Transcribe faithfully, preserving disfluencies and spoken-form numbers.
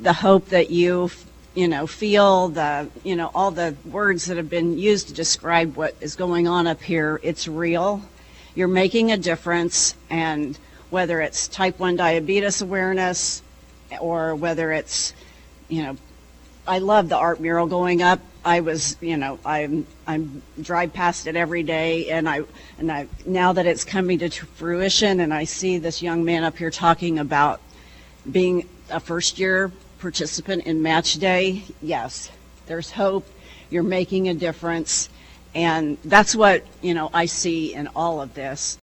the hope that you, you know, feel, the, you know, all the words that have been used to describe what is going on up here, it's real. You're making a difference, and whether it's type one diabetes awareness or whether it's, you know, I love the art mural going up. I was, you know, I'm, I'm drive past it every day, and I, and I, now that it's coming to fruition, and I see this young man up here talking about being a first year participant in Match Day, yes, there's hope. You're making a difference, and that's what, you know, I see in all of this.